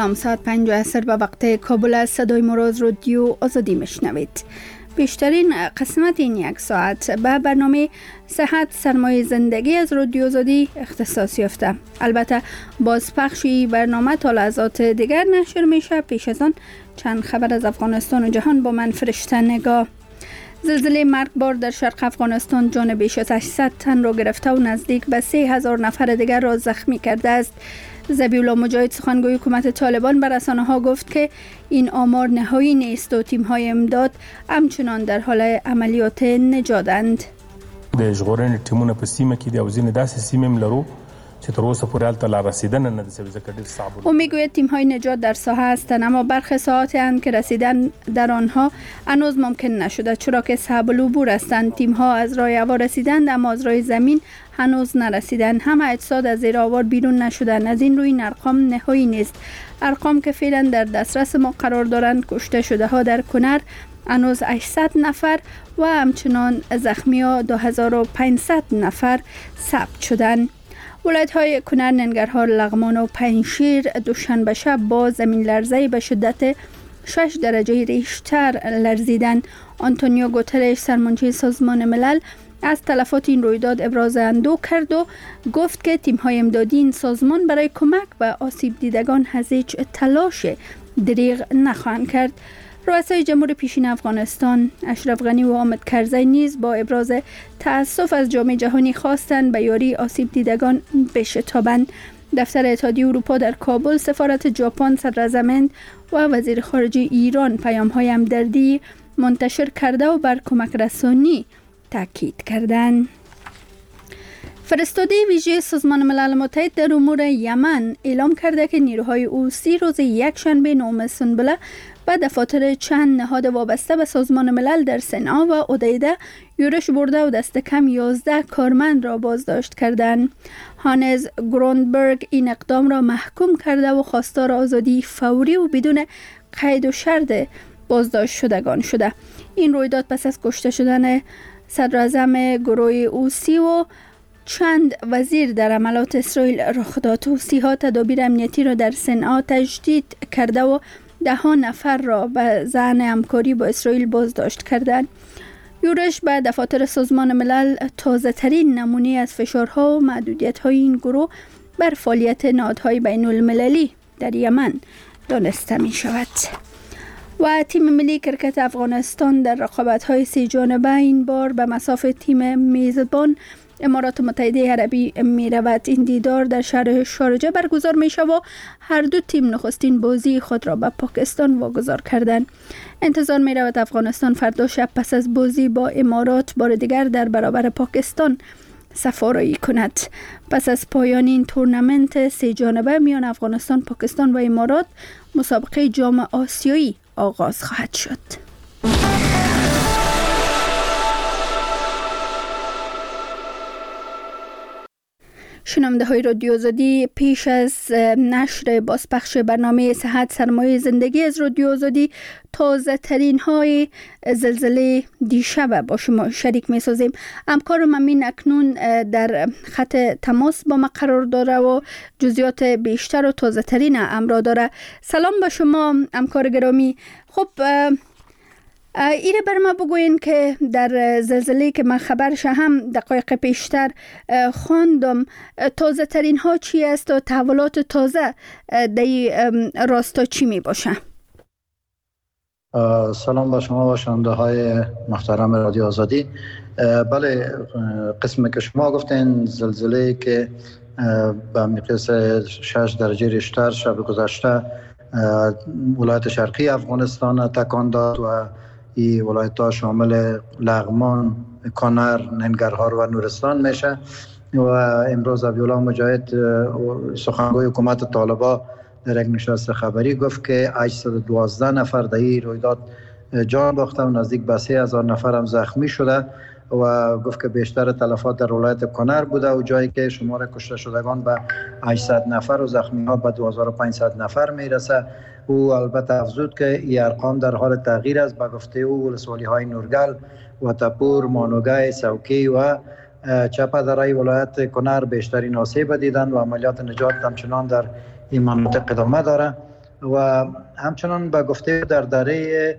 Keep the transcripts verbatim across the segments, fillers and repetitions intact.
سلام، ساعت پنج عصر به وقت کابل است. صدای مراد رادیو آزادی میشنوید. بیشترین قسمت این یک ساعت به برنامه صحت سرمایه زندگی از رادیو آزادی اختصاص یافته. البته بازپخشی برنامه تا لحظات دیگر نشر میشه. پیش از آن چند خبر از افغانستان و جهان با من فرشته نگاه. زلزله مرگبار در شرق افغانستان جان بیش از هشتصد تن را گرفته و نزدیک به سه هزار نفر دیگر را زخمی کرده است. ذبیح‌الله مجاهد سخنگوی حکومت طالبان به رسانه‌ها گفت که این آمار نهایی نیست و تیم‌های امداد همچنان در حال عملیات نجاتند. د ژغورنې ټیمونه په سیمه کې د اوزین داسې سیمې هم لرو چې تر اوسه پورې هلته لا رسیدن نه دي ځکه ډېر صعب. او میگوید تیم‌های نجات در ساحه هستند اما برخی ساحات اند که رسیدن در آنها هنوز ممکن نشده چرا که صعب العبور هستند. تیم‌ها از راه هوا رسیدند اما از راه زمین هنوز نرسیدند. همه اجساد از زیر آوار بیرون نشدند. از این روی این ارقام نهایی نیست. ارقام که فعلا در دسترس ما قرار دارند کشته شده ها در کنر هنوز هشتصد نفر و همچنان زخمی ها دو هزار و پانصد نفر ثبت شدند. ولایت های کنر، ننگرهار، لغمان و پنجشیر دوشنبه شب با زمین لرزه به شدت شش درجه ریشتر لرزیدند. آنتونیو گوترش سرمنشی سازمان ملل از تلفات این رویداد ابراز اندوه کرد و گفت که تیم‌های امدادی این سازمان برای کمک به آسیب دیدگان از هیچ تلاش دریغ نخواهند کرد. رؤسای جمهور پیشین افغانستان اشرف غنی و حامد کرزی نیز با ابراز تأسف از جامعه جهانی خواستند به یاری آسیب دیدگان بشتابند. دفتر اتحادیه اروپا در کابل، سفارت ژاپن، صدراعظم و وزیر خارجه ایران پیام‌های همدردی منتشر کرده و بر کمک رسانی تاکید کردند. فرستاده ویژه سازمان ملل متحد در امور یمن اعلام کرده که نیروهای حوثی روز یکشنبه نهم سنبله به دفاتر چند نهاد وابسته به سازمان ملل در صنعا و حدیده یورش برده و دست کم یازده کارمند را بازداشت کردند. هانز گروندبرگ این اقدام را محکوم کرده و خواستار آزادی فوری و بدون قید و شرط بازداشت شدگان شده. این رویداد پس از کشته شدن صدراعظم گروه حوثی و چند وزیر در عملات اسرائیل رخ داد. حوثی‌ها تدابیر امنیتی را در صنعا تجدید کرده و ده ها نفر را به ظن همکاری با اسرائیل بازداشت کردند. یورش به دفاتر سازمان ملل تازه ترین نمونه از فشارها و محدودیت های این گروه بر فعالیت نهادهای بین المللی در یمن دانسته می شود. و تیم ملی کرکت افغانستان در رقابت‌های سه جانبه این بار به مصاف تیم میزبان امارات متحده عربی می رود. این دیدار در شهر شارجه برگزار می شود و هر دو تیم نخستین بازی خود را به پاکستان واگذار کردند. انتظار می رود افغانستان فردا شب پس از بازی با امارات بار دیگر در برابر پاکستان سفارایی کند. پس از پایان این تورنمنت سه جانبه میان افغانستان، پاکستان و امارات مسابقه جام آسیایی آغاز خواهد شد. شنونده های رادیو آزادی، پیش از نشر بازپخش برنامه صحت سرمایه زندگی از رادیو آزادی تازه ترین های زلزله دیشب با شما شریک می سازیم. همکارم امین اکنون در خط تماس با ما قرار داره و جزئیات بیشتر و تازه ترین امر داره. سلام با شما همکار گرامی. خب ایره بر ما بگوین که در زلزله که من خبرش هم دقایق پیشتر خواندم تازه ترین ها چی است و تحولات تازه در راستا چی می باشه؟ سلام با شما و شنونده های محترم رادیو آزادی. بله، قسمی که شما گفتین زلزله که به مقیاس شش درجه ریشتر شب گذشته ولایت شرقی افغانستان تکان داد و این ولایت ها شامل لغمان، کنر، ننگرهار و نورستان میشه و امروز ذبیح‌الله مجاهد سخنگوی حکومت طالبان در یک نشست خبری گفت که هشتصد و دوازده نفر در این رویداد جان باخته و نزدیک به سه هزار نفر هم زخمی شده و گفت که بیشتر تلفات در ولایت کنر بوده و جایی که شمار کشته شدگان به هشتصد نفر و زخمی ها به دو هزار و پانصد نفر میرسه. او البته افزود که این ارقام در حال تغییر است. به گفته او ولسوالی های نورگل و تپور، مانوگای، سوکی و چپه درای ولایت کنر بیشترین آسیب دیدند و عملیات نجات همچنان در این مناطق ادامه داره و همچنان به گفته در دره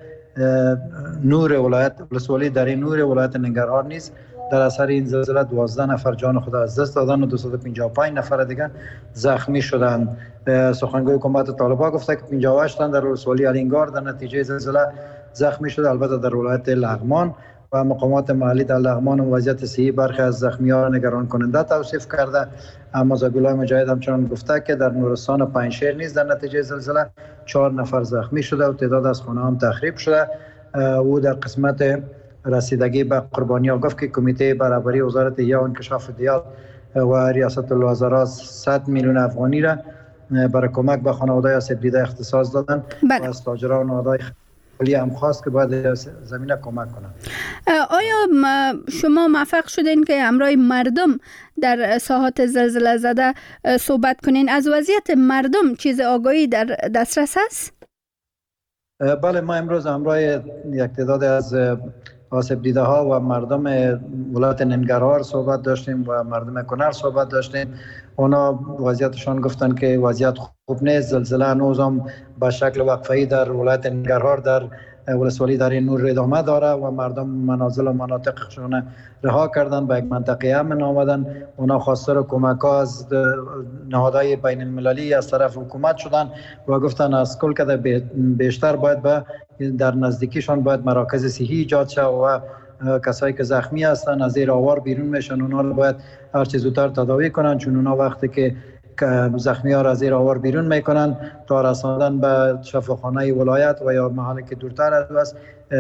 نور ولایت ولسوالی دره نور ولایت ننگرهار نیز در اثر این زلزله دوازده نفر جان خود از دست دادن و دویست و پنجاه و پنج نفر دیگر زخمی شدند. سخنگوی حکومت طالبان گفته که پنجاه و هشت تن در ولسوالی الینگار در نتیجه زلزله زخمی شده، البته در ولایت لغمان، و مقامات محلی در لغمان و وضعیت صحی برخی از زخمیان را نگران کننده توصیف کرده. اما زبیلای مجاهد همچنان گفته که در نورستان و پنجشیر نیز در نتیجه زلزله چهار نفر زخمی شده و تعداد از خانه هم تخریب شده. او در قسمت رسیدگی به قربانیان گفت که کمیته برابری وزارت دیه و انکشاف دیات و ریاست الوزراء صد میلیون افغانی را برای کمک به خانواده آسیب دیده اختصاص دادن و از تاجران و نهادهای خیلی هم خواست که باید زمینه کمک کنند. آیا شما موفق شدین که همراه مردم در ساحات زلزله زده صحبت کنین؟ از وضعیت مردم چیز آگاهی در دسترس است؟ بله، ما امروز همراه یک تعداد از آسیب دیده ها و مردم ولایت ننگرهار صحبت داشتیم و مردم کنر صحبت داشتیم. اونا وضعیتشان گفتن که وضعیت خوب نیست. زلزله هنوز هم به شکل وقفه‌ای در ولایت ننگرهار در ولسوالی در نور ادامه داره و مردم منازل و مناطقشون رها کردن، به یک منطقه امن آمدن. اونا خواستار کمک ها از نهادهای بین المللی از طرف حکومت شدن و گفتن از کل که بیشتر باید به در نزدیکیشان باید مراکز صحی ایجاد شد و کسایی که زخمی هستن از زیر آوار بیرون میشن، اونا رو باید هر چه زودتر تداوی کنن، چون اونا وقتی که زخمی ها را از زیر آوار بیرون میکنن تا رساندن به شفاخانه ولایت و یا محلی که دورتر است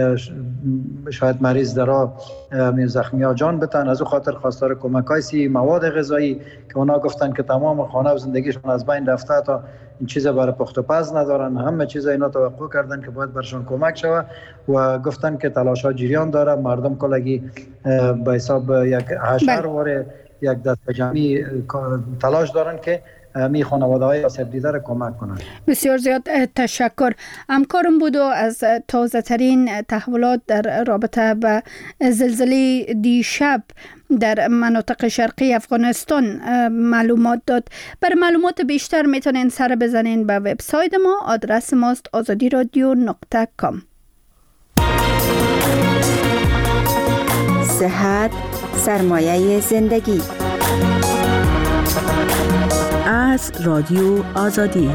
شاید مریض در زخمی ها جان بتن. از او خاطر خواستار کمک های سی مواد غذایی که اونا گفتن که تمام خانه و زندگیشون از بین رفته تا این چیز برای پخت و پز ندارن، همه چیز اینا توقع کردن که باید برشون کمک شود و گفتن که تلاش ها جریان داره. مردم کلگی به حساب یک هشت واره یک دست جمعی تلاش دارن که می خانواده های آسیب دیده را کمک کنند. بسیار زیاد تشکر. همکارم بود و از تازه ترین تحولات در رابطه به زلزله دیشب در مناطق شرقی افغانستان معلومات داد. برای معلومات بیشتر میتونین سر بزنین به وبسایت ما. آدرس ماست آزادی رادیو نقطه کام. صحت سرمایه زندگی از رادیو آزادی.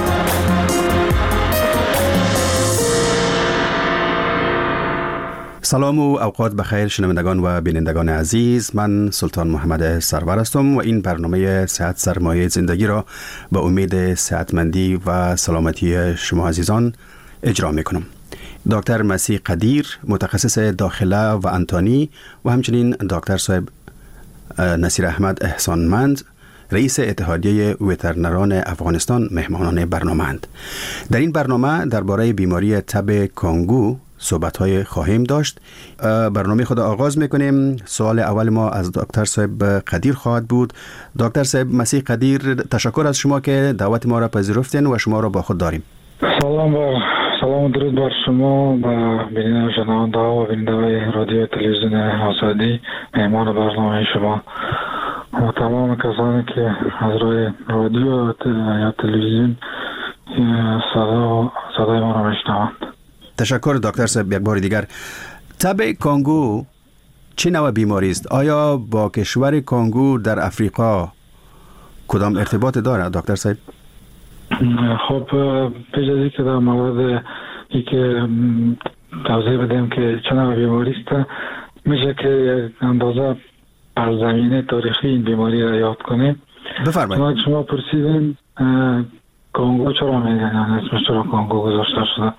سلام و اوقات بخیر شنوندگان و بینندگان عزیز، من سلطان محمد سرور هستم و این برنامه صحت سرمایه زندگی را به امید صحتمندی و سلامتی شما عزیزان اجرا می کنم. دکتر مسیح قدیر، متخصص داخله و انتانی، و همچنین دکتر صاحب نصیر احمد احسانمند، رئیس اتحادیه وترنران افغانستان، مهمانان برنامه‌اند. در این برنامه درباره بیماری تب کانگو صحبت‌های خواهیم داشت. برنامه خود آغاز می‌کنیم. سوال اول ما از دکتر صاحب قدیر خواهد بود. دکتر صاحب مسیح قدیر، تشکر از شما که دعوت ما را پذیرفتین و شما را با خود داریم. سلام بر سلام و درود بر شما و بیننده شنونده و بیننده رادیو تلویزیون آزادی، مهمان برنامه شما و تمام کسانی که از روی رادیو یا تلویزیون صدا صدای ما را میشنوند. تشکر دکتر صاحب. یک بار دیگر، تب کانگو چه نوع بیماری است؟ آیا با کشور کانگو در افریقا کدام ارتباط دارد دکتر صاحب؟ خب پیش از این که در مورد ای که توضیح بدیم که چه نوع بیماری است، میشه که یک اندازه بر زمینه تاریخی این بیماری را یاد کنیم. بفرمایید. شما پرسیدین کانگو چرا میگن، اسمش چرا کانگو گذاشته شده؟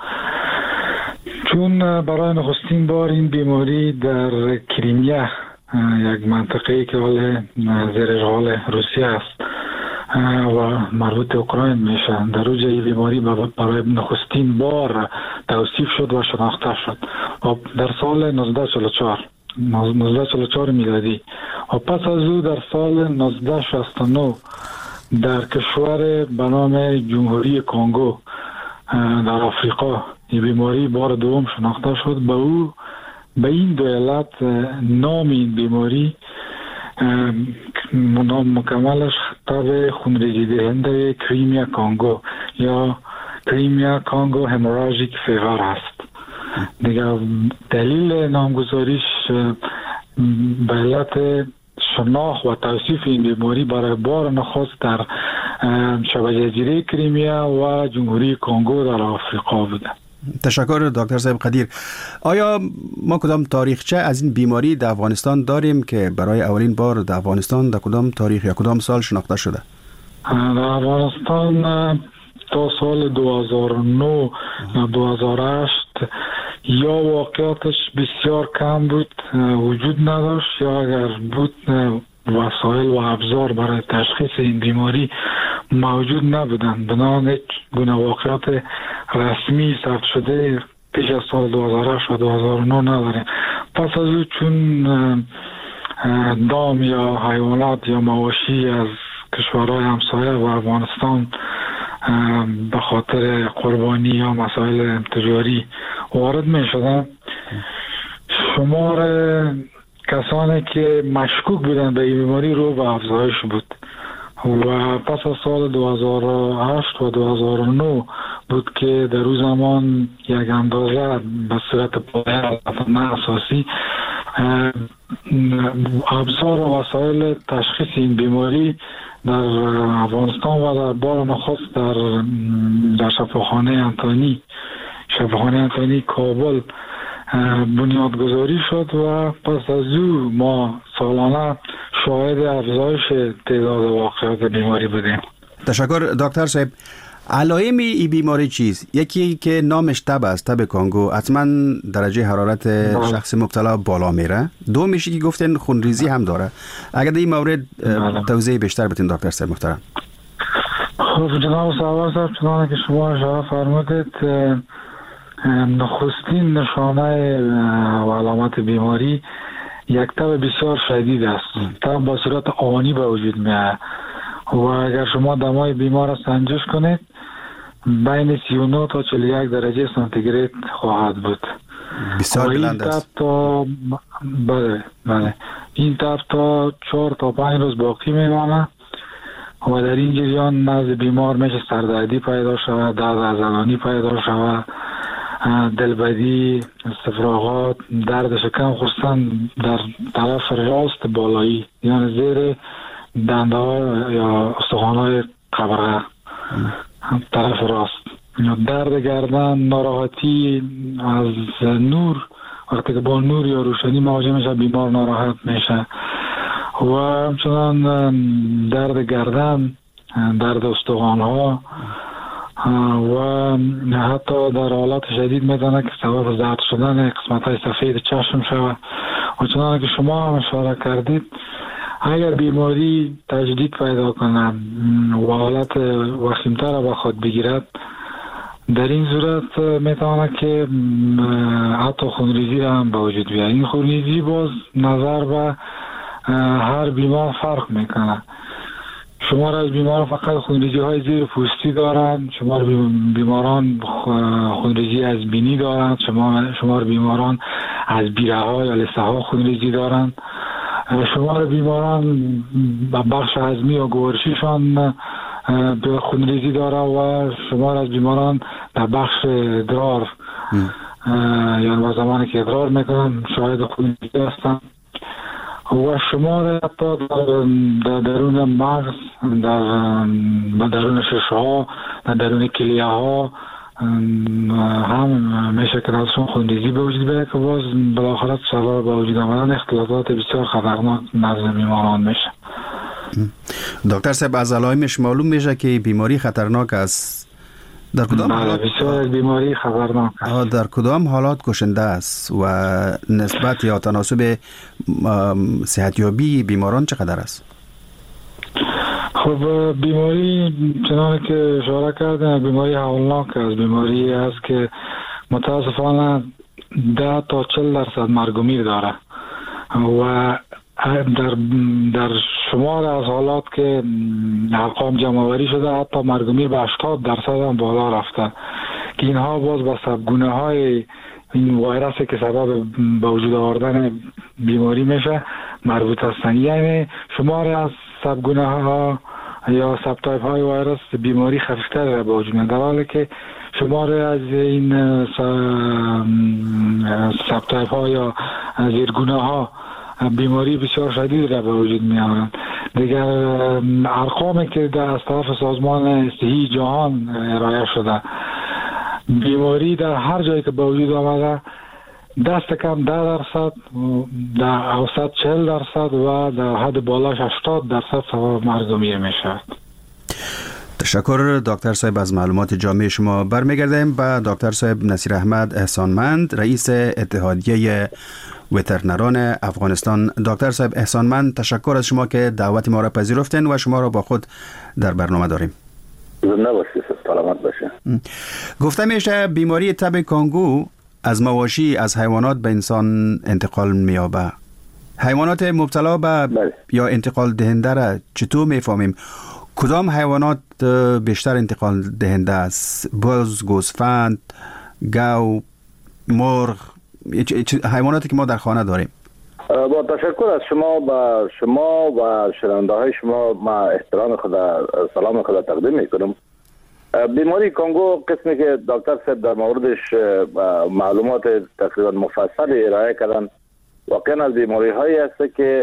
چون برای نخستین بار این بیماری در کریمیا، یک منطقه‌ای که حال زیر اشغال روسیه است و مربوط اوکراین میشه، در اوج این بیماری برای نخستین بار توصیف شد و شناخته شد در سال نوزده چهل و چهار نوزده چهل و چهار میلادی. و پس از او در سال نوزده شصت و نه در کشور به نام جمهوری کانگو در آفریقا این بیماری بار دوم شناخته شد. به او به این دو علت نام این بیماری نام مکملش تب خونریزی دهنده کریمیا کانگو یا کریمیا کانگو هموراژیک فیور است. دیگه دلیل نامگذاریش به علت شناخت و توصیف این بیماری برای بار نخست در شبه جزیره کریمیا و جمهوری کانگو در آفریقا بوده. تشکر دکتر صاحب قدیر. آیا ما کدام تاریخچه از این بیماری در افغانستان داریم که برای اولین بار در افغانستان در کدام تاریخ یا کدام سال شناخته شده؟ در افغانستان تا سال دو هزار و نه یا دو هزار و هشت یا واقعاتش بسیار کم بود، وجود نداشت، یا اگر بود وسایل و ابزار برای تشخیص این بیماری موجود نبودند. بنابراین هیچ گونه واقعات رسمی ثبت شده پیش از سال دو هزار و هشت و دو هزار و نه نداریم. پس از او چون دام یا حیوانات یا مواشی از کشورهای همسایه و افغانستان به خاطر قربانی یا مسائل تجاری وارد می شدن، شمار کسانی که مشکوک بودن به این بیماری رو به افزایش بود و پس از سال دو هزار و هشت و دو هزار و نه بود که در روز زمان یک اندازه به صورت پایه نه اساسی ابزار و وسایل تشخیص این بیماری در افغانستان و در بار نخست در در شفاخانه انتانی شفاخانه انتانی کابل بنیادگذاری شد و پس از او ما سالانه شاهد افزایش تعداد واقعات بیماری بودیم. تشکر دکتر صاحب. علائم این بیماری چیست؟ یکی که نامش تب است، تب کانگو، حتما درجه حرارت شخص مبتلا بالا میره. دو میشه که گفتن خونریزی هم داره. اگر در این مورد توضیح بیشتر بدین دکتر صاحب محترم. خب جناب سوار صاحب، چنانه که شما اشاره فرمودید، نخستین نشانه و علامت بیماری یک تب بسیار شدید است. تب با صورت آنی به وجود میاد و اگر شما دمای بیمار را سنجش کنید بین سی و نه تا چهل و یک درجه سانتیگراد خواهد بود. بسیار بلند است. تا بله بله این تب تا چهار تا پنج روز باقی میمانه و در این جریان نزد بیمار میشه سردردی پیدا شود، درد عضلانی پیدا شود، دلبدی، استفراغات، درد شکم خصوصا در طرف راست بالایی، یعنی زیر دنده ها یا استخوان های قبره طرف راست، درد گردن، ناراحتی از نور، وقتی که با نور یا روشنی مواجه میشه بیمار ناراحت میشه و همچنان درد گردن، درد استخوان ها و حتی در حالات شدید میدانه که سبب زرد شدن قسمت های سفید چشم شود و چنانه که شما هم اشاره کردید اگر بیماری تجدید پیدا کنه و حالت وخیمتر را به خود بگیرد، در این صورت میتونه که حتی خونریزی را هم به وجود بیاد. این خونریزی باز نظر به هر بیمار فرق میکنه. شمار از بیماران فقط خونریزی های زیر پوستی دارند، شمار بیماران خونریزی از بینی دارند، شمار بیماران از بیره ها یا لثه ها خونریزی دارند، شمار بیماران بخش هضمی یا گوارشیشان به خونریزی داره و شمار از بیماران در بخش ادرار یعنی با زمانی که ادرار میکنن شاید خونریزی هستند و شمار حتی در درون مغز، در درون ششه ها، در درون کلیه ها هم میشه که درشون خونریزی به وجود بیاد که باز بالاخره سبب به وجود آمدن اختلالات بسیار خطرناک نزد بیماران میشه. دکتر صاحب از علائمش معلوم میشه که بیماری خطرناک است. در کدام حالات بسیار بیماری خطرناک است؟ در کدام حالات کشنده است و نسبت یا تناسب صحتیابی بیماران چقدر است؟ خب بیماری چنانه که اشاره کردن بیماری هولناک است. بیماری است که متاسفانه ده تا چهل درصد مرگ و میر داره و در در شمار از حالات که ارقام جمع آوری شده حتی مرگ و میر به هشتاد درصد هم بالا رفته که اینها باز با سبگونه های این ویروسی که سبب به وجود آوردن بیماری میشه مربوط هستند. یعنی شمار از سبگونه ها یا ساب تایپ های ویروس بیماری خفیفتر به وجود میاد، در حالی که شمار از این ساب تایپ ها یا زیرگونه ها بیماری بسیار شدید را به وجود می آورند. دیگر ارقامی که در از طرف سازمان صحی جهان ارائه شده، بیماری در هر جایی که به وجود آمده دست کم ده درصد، در اوسط چهل درصد و در حد بالاش هشتاد درصد سبب مرگ می شود. تشکر دکتر صاحب از معلومات جامع شما. برمیگردیم به دکتر صاحب نصیر احمد احسانمند، رئیس اتحادیه وترنران افغانستان. دکتر صاحب احسانمند، تشکر از شما که دعوت ما را پذیرفتین و شما را با خود در برنامه داریم. زنده باشید، سلامت باشید. گفته میشه بیماری تب کانگو از مواشی از حیوانات به انسان انتقال می‌یابد. حیوانات مبتلا به بله. یا انتقال دهنده را چطور میفهمیم؟ کدام حیوانات بیشتر انتقال دهنده است؟ بز، گوسفند، گاو، مرغ، حیواناتی که ما در خانه داریم. با تشکر از شما با شما و شنونده های شما ما احترام خود سلام خود تقدیم میکنم. بیماری کانگو قسمی که دکتر صاحب در موردش معلومات تقریبا مفصل ارائه کردن، واقعا از بیماری هایی است که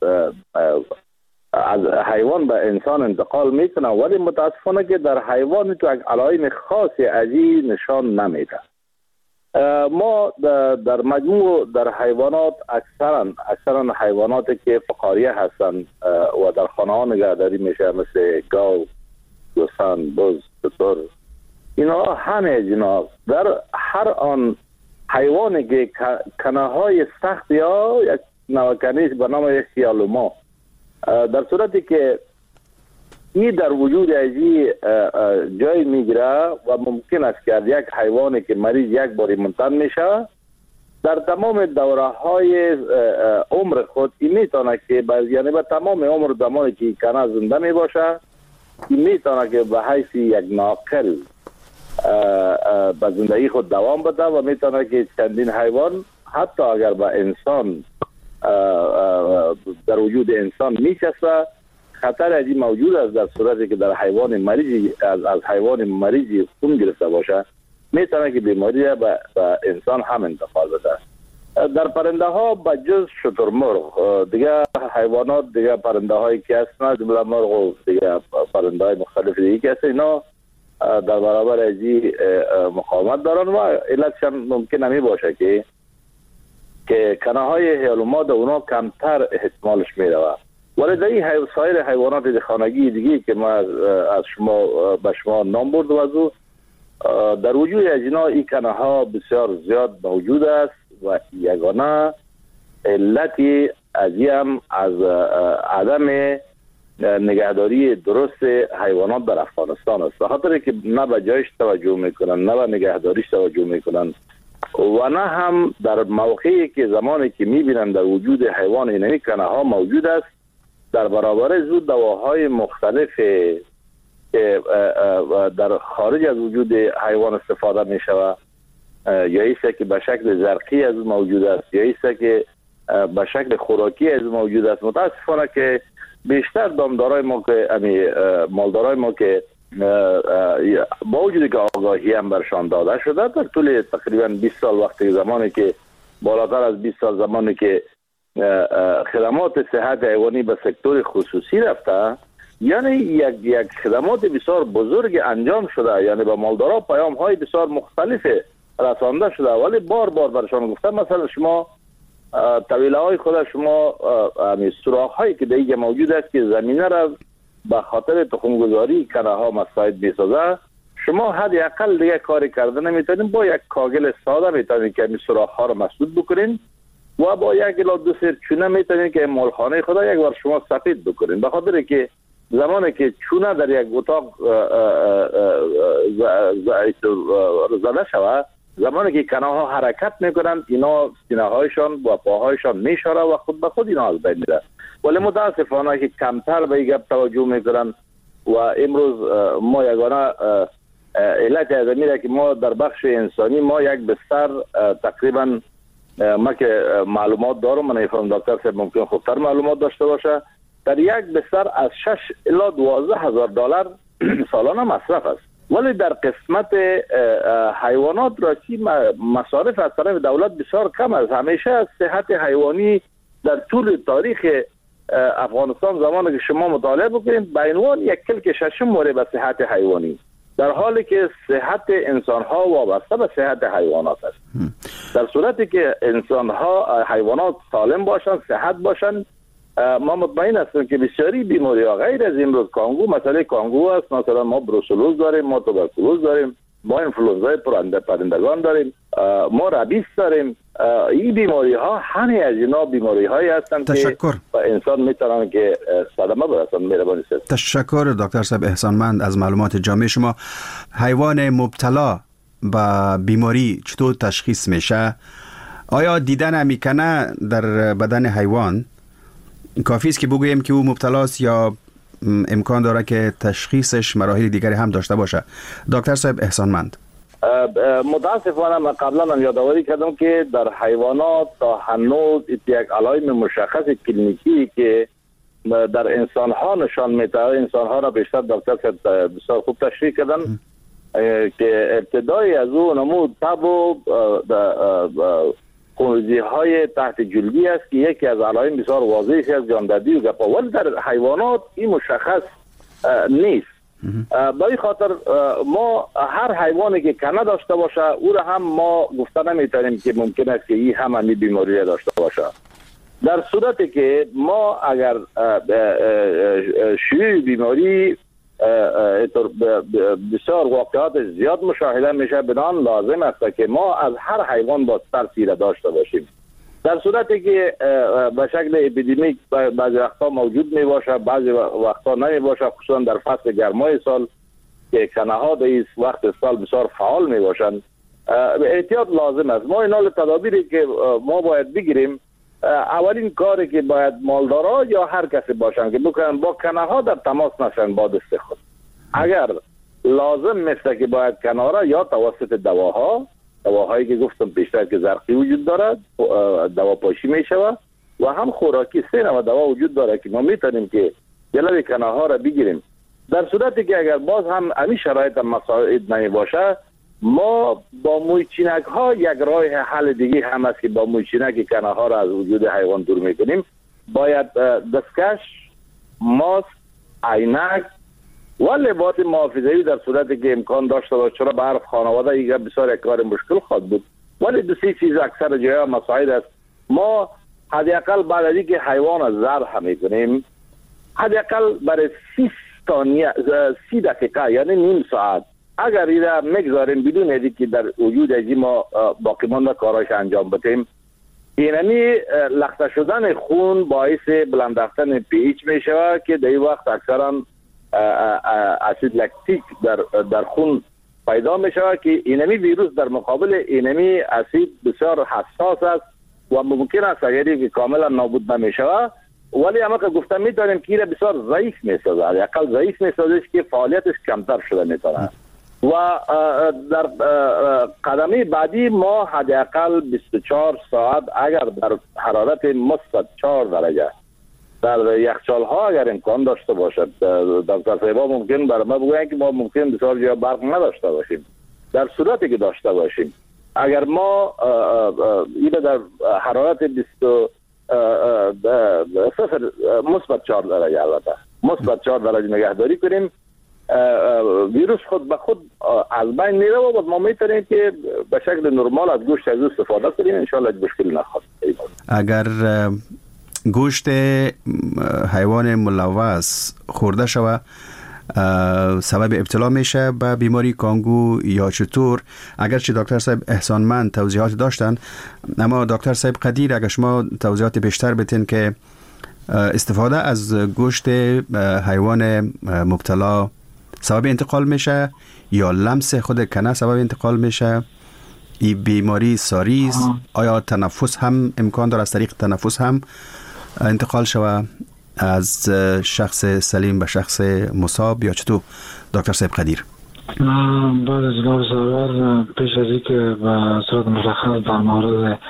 از حیوان به انسان انتقال میکنه، ولی متاسفانه که در حیوان تو یک علائم خاصی ازی نشان نمیده. ما در مجموع در حیوانات اکثرا اکثرا حیواناتی که فقاریه هستند و در خانه ها نگهداری میشه، مثل گاو، گوسفند، بز، شتر، اینا همه جناس در هر آن حیوانی که کنه های سخت یا یک نوکنیش به نام هیالوما، در صورتی که این در وجود ازی جای میگیره و ممکن است که یک حیوانی که مریض یک باری منتن میشه در تمام دوره های عمر خود این میتونه که یعنی به تمام عمر زمانی که کنه زنده می باشه این میتونه که به حیث یک ناقل به زندگی خود دوام بده و میتونه که چندین حیوان حتی اگر به انسان در وجود انسان میچسته خطر ازی موجود است. در صورتی که در حیوان مریضی از, از حیوان مریضی خون گرفته باشه میتونه که بیماری به انسان هم انتقال بده. در پرنده ها به جز شترمرغ دیگه حیوانات دیگه پرنده هایی که هستند مرغ و دیگه پرنده های مختلف دیگه که هست اینا در برابر ازی مقاومت دارن و علتش ممکن نمی باشه که که کنه های هیالوما در اونا کمتر احتمالش می روه. ولی در این سایر حیوانات خانگی دیگه که ما از شما به شما نام برد وضو در وجود از اینا این کنه ها بسیار زیاد موجود است و یگانه علتی از هم از عدم نگهداری درست حیوانات در افغانستان است. به خاطر که نه به جایش توجه میکنن، نه به نگهداریش توجه میکنن و نه هم در موقعی که زمانی که میبینن در وجود حیوان اینمی کنه ها موجود است در برابر زود دواهای مختلف که در خارج از وجود حیوان استفاده می شود، یا ایسته که به شکل زرقی از موجود است یا ایسته که به شکل خوراکی از موجود است. متاسفانه که بیشتر دامدارای ما که مالدارای ما که با وجود که آگاهی هم برشان داده شده در طول تقریبا بیست سال وقتی زمانی که بالاتر از بیست سال زمانی که خدمات صحت حیوانی به سکتور خصوصی رفته، یعنی یک یک خدمات بسیار بزرگ انجام شده، یعنی به مالدارا پیام های بسیار مختلف رسانده شده، ولی بار بار برشان گفتم مثلا شما طویله های خود شما همین سوراخ هایی که دیگه موجود است که زمینه را به خاطر تخم گذاری کنه ها مساعد میسازه، شما حد اقل دیگه کاری کرده نمیتونین، با یک کاغل ساده میتونین که همین سوراخ ها را مسدود بکنین و با یک الا دو سر چونه میتونین که مالخانه خدا یک بار شما سفید بکنین. به خاطر که زمانی که چونه در یک اتاق زده شود، زمانی که کنه ها حرکت میکنن اینا سینه هایشان و پاهایشان میشاره و خود به خود اینا از بین میره. ولی متاسفانه که کمتر به این گپ توجه میکنن و امروز ما یگانه علت از میره که ما در بخش انسانی ما یک بستر تقریبا ما که معلومات دارم، من نمی‌فهمم دکتر صاحب ممکن خوبتر معلومات داشته باشه، در یک بستر از شش الی دوازده هزار دلار سالانه مصرف است. ولی در قسمت حیوانات راستی مصارف از طرف دولت بسیار کم است. همیشه از صحت حیوانی در طول تاریخ افغانستان زمانی که شما مطالعه بکنید به عنوان یک کلک ششم مورد به صحت حیوانی، در حالی که صحت انسان ها وابسته به صحت حیوانات است. در صورتی که انسان ها حیوانات سالم باشند، صحت باشند، ما مطمئن هستیم که بسیاری بیماری ها غیر از امروز کانگو، مثلا کانگو است، مثلا ما بروسلوز داریم، ما توبرکولوز داریم، ما انفلوئنزای پرنده پرندگان داریم، ما ربیس داریم. این بیماری ها همه از اینا بیماری هایی هستند تشکر. که انسان میتونن که صدمه برسن. مهربانی است. تشکر دکتر صاحب احسانمند از معلومات جامع شما. حیوان مبتلا به بیماری چطور تشخیص میشه؟ آیا دیدن میکنه در بدن حیوان کافی است که بگوییم که او مبتلاست یا امکان داره که تشخیصش مراحل دیگری هم داشته باشه؟ دکتر صاحب احسانمند. متاسفانه من قبلا هم یادآوری کردم که در حیوانات تا هنوز یک علائم مشخص کلینیکی که در انسان ها نشان میده، انسان ها را بیشتر دکتر بسیار خوب تشریح کردن که ابتدای از او نمود تب و خونریزی های تحت جلدی است که یکی از علائم بسیار واضحی از جاندهی و گپا، ولی در حیوانات این مشخص نیست. برای خاطر ما هر حیوانی که کنه داشته باشه او را هم ما گفته نمیتونیم که ممکن است که این هم همی بیماری داشته باشه. در صورتی که ما اگر شیوع بیماری بسیار واقعات زیاد مشاهده میشه، بنان لازم است که ما از هر حیوان با ترسی را داشته باشیم. در صورتی که به شکل اپیدمیک بعضی وقتا موجود می باشه، بعضی وقتا نمی باشه، خصوصا در فصل گرمای سال که کنه ها در این وقت سال بسیار فعال می باشند، احتیاط لازم است. ما اینال تدابیری که ما باید بگیریم، اولین کاری که باید مالدارا یا هر کسی باشن که بکنن با کنه ها در تماس نشن با دست خود. اگر لازم مثل که باید کنارا یا توسط دواها دواهایی که گفتم بیشتر که زرقی وجود دارد، دوا پاشی می شود و هم خوراکی سه نوع دوا وجود دارد که ما میتونیم که جلوی کنه ها را بگیریم. در صورتی که اگر باز هم امی شرایط مساعد نمی باشه، ما با مویچینک ها یک راه حل دیگه هم است که با مویچینک کنه ها را از وجود حیوان دور میکنیم. باید دستکش، ماسک، عینک و لباس محافظه‌ای در صورتی که امکان داشته باشه، چرا به هر خانواده ایگه بسیار یک کار مشکل خواهد بود، ولی دو سه چیز اکثر جاها مساعد است. ما حداقل بعد از اینکه حیوان از ذبح میکنیم، حداقل برای سی ثانیه سی دقیقه یعنی نیم ساعت اگر ایره میگذاریم بدون ازی که در وجود ازی ما باقی مانده کاراش انجام بدیم، اینمی لخته شدن خون باعث بلند رفتن پی ایچ می شود که در این وقت اکثرا اسید لکتیک در در خون پیدا می شود که اینمی ویروس در مقابل اینمی اسید بسیار حساس است و ممکن است اگری که کاملا نابود نمی شود، ولی اما که گفتم می داریم که این بسیار ضعیف می سازد، یکل ضعیف می سازد که فعالیتش کمتر شده می تونه. و در قدمی بعدی ما حداقل بیست و چهار ساعت اگر در حرارت مثبت چهار درجه در یخچال ها اگر امکان داشته باشد، دکتر صاحبا ممکن برای ما بگویند که ما ممکن بسیار جا برق نداشته باشیم، در صورتی که داشته باشیم اگر ما این در حرارت بیست صفر مثبت چهار درجه البته مثبت چهار درجه نگهداری کنیم، ویروس خود به خود از بین میره و ما میتونیم که به شکل نرمال از گوشت از استفاده کنیم، انشالله مشکل نخواهد. اگر گوشت حیوان ملوث خورده شود سبب ابتلا میشه به بیماری کانگو یا چطور؟ اگرچه دکتر صاحب احسانمند توضیحات داشتن، اما دکتر صاحب قدیر اگر شما توضیحات بیشتر بتین که استفاده از گوشت حیوان مبتلا سبب انتقال میشه یا لمس خود کنه سبب انتقال میشه؟ این بیماری ساریز آیا تنفس هم امکان داره از طریق تنفس هم انتقال شود از شخص سلیم به شخص مصاب یا چطور دکتر صاحب قدیر؟ بعد از جناب سرور پیش از اینکه به صورت مشخص در مورد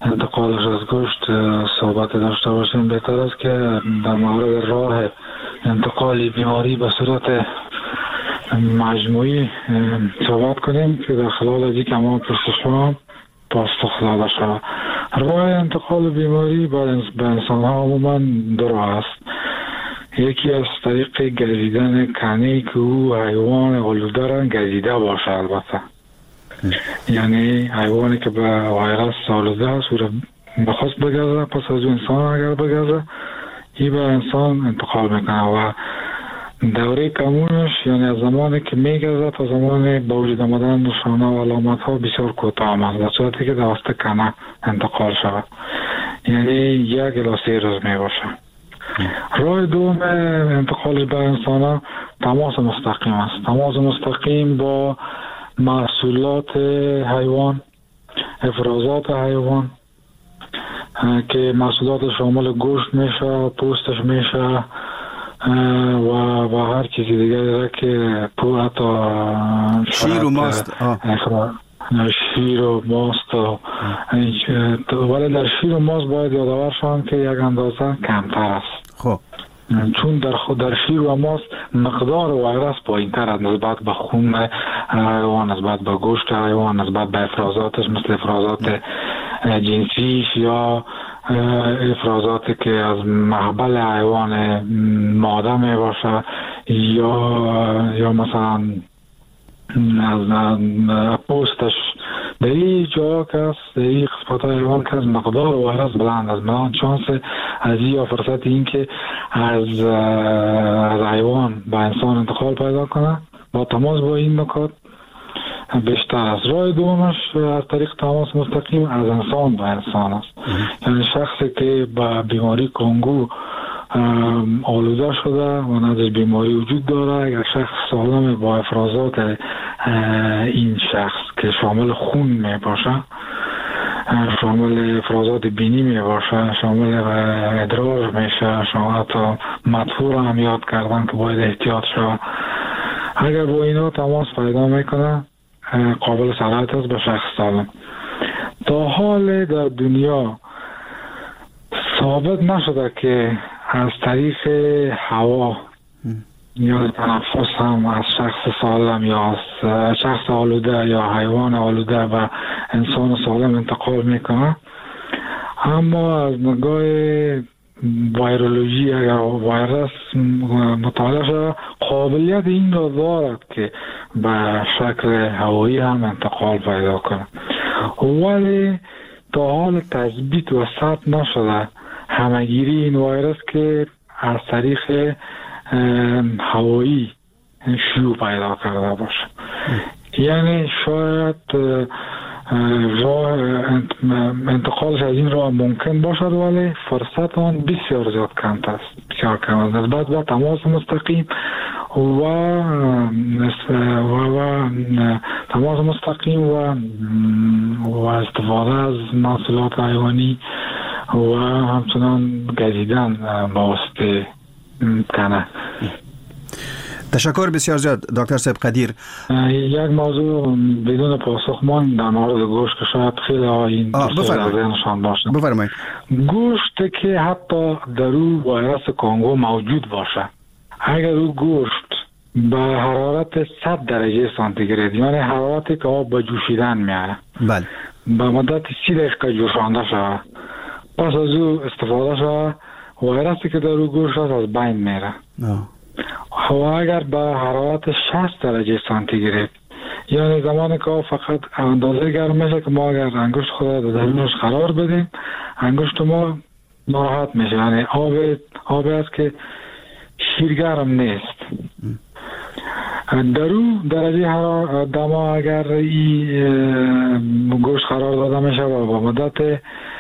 انتقالش از گوشت صحبت داشته باشیم، بهتر است که در مورد راه انتقال بیماری به صورت مجموعی صحبت کنیم که در خلال از یک اما پرسشان پاسخ داده شود. راه انتقال بیماری به انسان ها عموما دو راه است. یکی از طریق گزیدن کنه که او حیوان آلوده را گزیده باشه، البته یعنی حیوانی که به ویروس آلوده است او را بخواست بگذه، پس از انسان اگر بگذه این به انسان انتقال میکنه و دوره کمونش یعنی از زمانی که میگذه تا زمان به وجود آمدن نشانه و علامت ها بسیار کوتاه است، در صورتی که توسط کنه انتقال شود یعنی یک الی سه روز میباشه. راه دوم انتقالش به انسان ها تماس مستقیم است. تماس مستقیم با محصولات حیوان، افرازات حیوان که محصولات شامل گوشت میشه، پوستش میشه و و هر چیزی دیگه که پو حتی شیر و ماست شیر و ماست ولی در شیر و ماست باید یادآور شوم که یک اندازه کمتر است. خب چون در خود در شیر و ماست مقدار ویروس پایین‌تر است نسبت به خون حیوان، نسبت به گوشت حیوان، نسبت به افرازاتش مثل افرازات جنسیش یا افرازاتی که از محبل حیوان ماده می باشه یا یا مثلا از پوستش در این جا که است، در این قسمت حیوان که از مقدار ویروس بلند است، ملان چانس از این یا فرصت این که از, از حیوان به انسان انتقال پیدا کنه با تماس با این نکات بیشتر است. راه دومش از طریق تماس مستقیم از انسان به انسان است. یعنی شخصی که با بیماری کنگو آلوده شده و ندش بیماری وجود داره، اگر شخص سالم با افرازات این شخص که شامل خون می باشه، شامل افرازات بینی می باشه، شامل ادرار میشه، شامل حتی مدفوع هم یاد کردن که باید احتیاط شود، اگر با اینا تماس پیدا میکنه قابل سرایت است به شخص سالم. تا حال در دنیا ثابت نشده که از طریق هوا یا تنفس هم از شخص سالم یا از شخص آلوده یا حیوان آلوده و انسان سالم انتقال میکنه، اما از نگاه ویرولوژی اگر ویروس مطالعه شده قابلیت این را دارد که به شکل هوایی هم انتقال پیدا کنه، ولی تا حال تثبیت و ثبت نشده همگیری این ویروس که از طریق هوایی شیوع پیدا کرده باشه. یعنی شاید راه انتقالش از این راه ممکن باشد ولی فرصت آن بسیار زیاد کم است، بسیار کم است نسبت به تماس مستقیم و و و تماس مستقیم و و استفاده از محصولات حیوانی و همچنان گزیدن با واسطه کنه. تشکر بسیار زیاد دکتر صاحب قدیر. یک موضوع بدون پاسخ من در مورد گوشت که شاید خیلی این نشان باشه. بفرمایید. گوشت که حتی در او ویروس کنگو موجود باشه، اگر او گوشت به حرارت صد درجه سانتیگراد یعنی حرارتی که آب به جوشیدن میاره، بله، به مدت سی دقیقه جوشانده شود، پس از او استفاده شود، ویروسی که در او گوشت است از بین میره. و اگر به حرارت شصت درجه سانتیگراد یعنی زمانی که فقط اندازه گرم میشه که ما اگر انگشت خود را درونش قرار بدیم انگشت ما ناراحت میشه، یعنی آب آب است که شیرگرم نیست. در او درجه حرارت دما اگر این گوشت قرار داده میشه و با مدت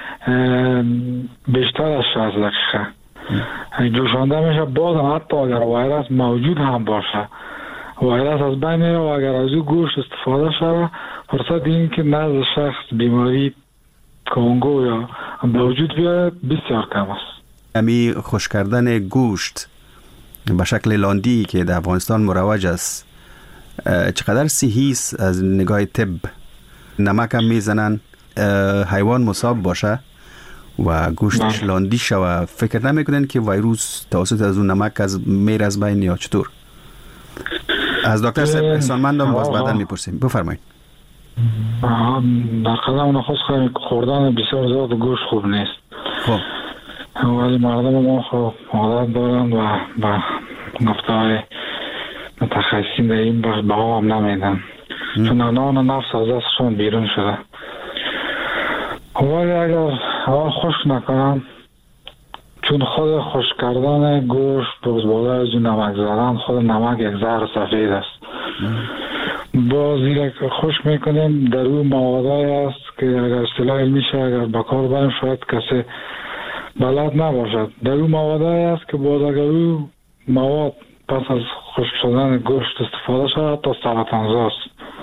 بیشتر از شصت دقیقه جوشانده میشه، باز هم حتی اگر ویروس موجود هم باشه ویروس از بین میره و اگر از او گوشت استفاده شده فرصت این که نزد شخص بیماری کنگو یا به وجود بیاید بسیار کم است. امی خوش کردن گوشت به شکل لاندی که در افغانستان مروج است چقدر صحیح است از نگاه طب؟ نمک هم میزنن حیوان مصاب باشه و گوشتش لاندی شوه، فکر نمیکنین که ویروس توسط از اون نمک از میر از بین یا چطور؟ از دکتر صاحب احسانمندم باز بعدا میپرسیم. بفرمایید. در قدم نخست خوردن بسیار زیاد گوشت خوب نیست. خب ولی مردم ما خب عادت دارن و با گفته‌های متخصصین در این بخش بها هم نمیدن، چون نان نفس از دستشون بیرون شده. ولی اگر اول خشک نکنن، چون خود خشک کردن گوشت بغض بالا از اون نمک زدن، خود نمک یک زهر سفید است. با زیرا که خشک میکنیم در اون موادایی است که اگر اصطلاح میشه اگر بکار بریم شاید کسی بلد نباشد. در اون موادایی است که باز اگر اون مواد پس از خشک شدن گوشت استفاده شد تا سرطانزاست.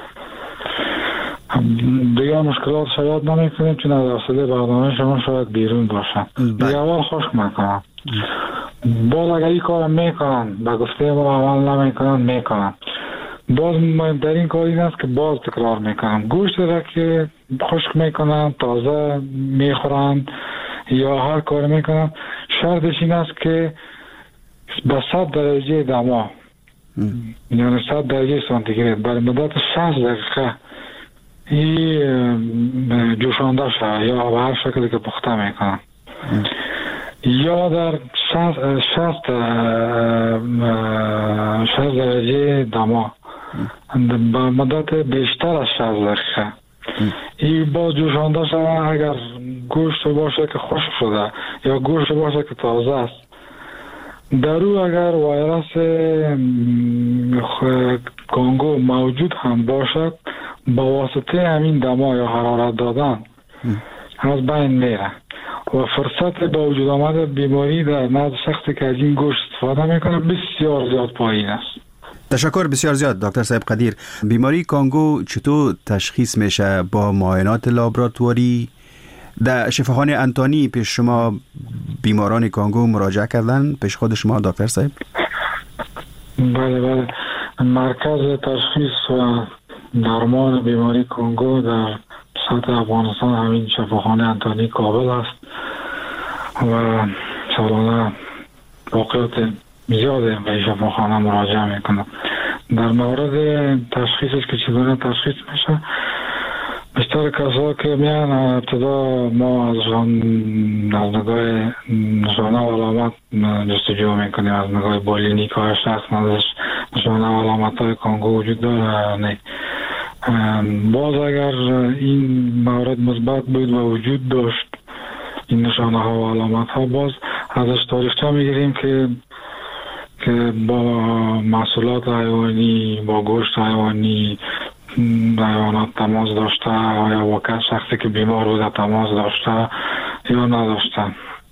دیگه مشکلات شاید نمی کنیم چون از اصلی برنامه شما شاید بیرون باشن. دیگه اول خشک میکنن، باز اگر این کار میکنن به گفته ما عمل نمی کنن میکنن، باز مهمترین کار این است که باز تکرار میکنن. گوشت را که خشک میکنن تازه میخورن یا هر کار میکنن، شرطش این است که به صد درجه دما یعنی صد درجه سانتیگراد برای مدت شصت دقیقه این جوشانده شد یا به هر شکلی که پخته میکنن، یا در شصت درجه دما به مدت بیشتر از شصت دقیقه این با جوشانده شد. اگر گوشت باشه که خشک شده یا گوشت باشه که تازه است، در او اگر ویروس کانگو موجود هم باشد با واسطه همین دما یا حرارت دادن از بین میره و فرصت با وجود آمد بیماری در نزد شخصی که از این گوشت استفاده میکنه بسیار زیاد پایین است. تشکر بسیار زیاد دکتر صاحب قدیر. بیماری کانگو چطور تشخیص میشه؟ با معاینات لابراتواری؟ در شفاخانه انتانی پیش شما بیماران کانگو مراجعه کردن پیش خود شما دکتر صاحب؟ بله بله، مرکز تشخیص و درمان بیماری کانگو در سطح افغانستان همین شفاخانه انتانی کابل است و سالانه واقعات زیاده به شفاخانه مراجعه میکنه. در مورد تشخیصش که چگونه تشخیص میشه، بیشتر کسا که میان ابتدا ما ازشان از نگاه نشانه و علامت جستجو میکنیم، از نگاه بالینیک های شخص ازش نشانه و علامت های کانگو وجود داره نه. باز اگر این مورد مثبت بود و وجود داشت این نشانه ها و علامت ها، باز ازش تاریخچه میگیریم که که با محصولات حیوانی، با گوشت حیوانی حیوانات تماس داشته یا واقعا شخصی که بیمار بوده تماس داشته یا نداشته.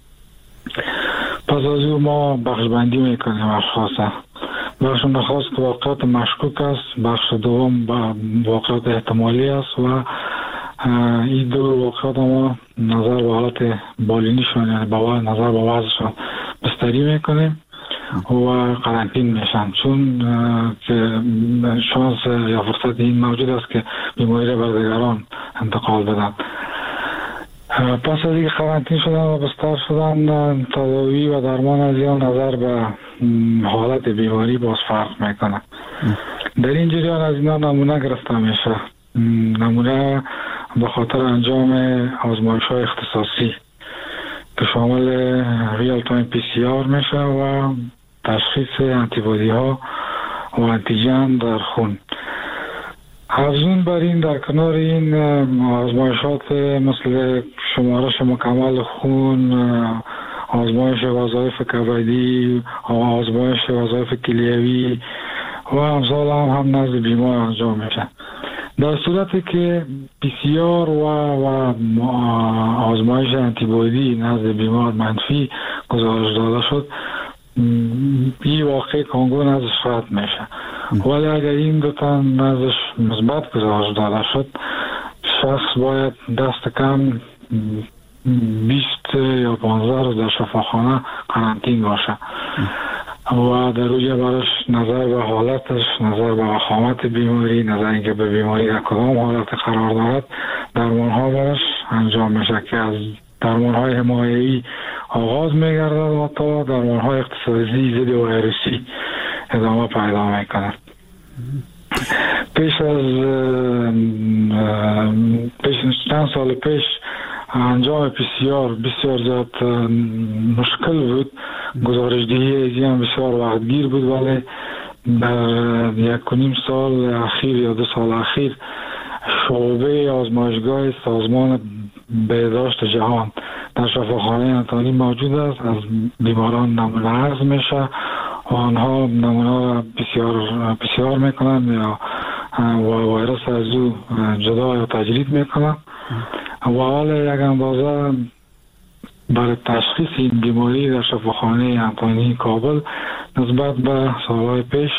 پس از او ما بخش بندی میکنیم اشخاص. بخش نخست که واقعات مشکوک است، بخش دوم واقعات احتمالی است و این دو واقعات ما نظر به حالت بالینیشون یعنی با نظر به وضعشون بستری میکنیم و قرنطین میشن، چون که شانس یا فرصت این موجود است که بیماری را بر دیگران انتقال بدن. پس از اینکه قرنطین شدن و بستر شدن، تداوی و درمان از این نظر به حالت بیماری باز فرق میکنه. در این جریان از اینا نمونه گرفته میشه. نمونه به خاطر انجام آزمایش های اختصاصی که شامل ریال تایم پی سی آر میشه و تشخیص انتیبادی ها و انتیجن در خون. افزون بر این در کنار این آزمایشات مثل شمارش مکمل خون، آزمایش وظایف کبدی، آزمایش وظایف کلیوی و امثال هم هم نزد بیمار انجام میشه. در صورتی که پی سی آر و, و آزمایش انتیبادی نزد بیمار منفی گزارش داده شد، این واقع کانگو نزدش رد میشه. ولی اگر این دوتا نزدش مثبت گزارش داده شد، شخص باید دست کم بیست یا پانزده روز در شفاخانه قرنطین باشه و در روی براش نظر به حالتش، نظر به وخامت بیماری، نظر اینکه به بیماری در کدام حالت قرار دارد، درمان ها براش انجام میشه که از درمان های حمایه‌ای آغاز میگردد و تا درمان های اختصاصی ضد ویروسی ادامه پیدا میکند. پیش از پیش چند سال پیش انجام پی سی آر بسیار زیاد مشکل بود، گزارشدهی از این بسیار وقتگیر بود، ولی در یک و نیم سال اخیر یا دو سال اخیر شعبه آزمایشگاه سازمان بهداشت جهان در شفاخانه انتانی موجود است. از بیماران نمونه عرض میشه و آنها نمونه بسیار بسیار میکنند یا و ویروس از او جدا یا تجرید میکنند و حالا یک اندازه برای تشخیص این بیماری در شفاخانه انتانی کابل نسبت به سالهای پیش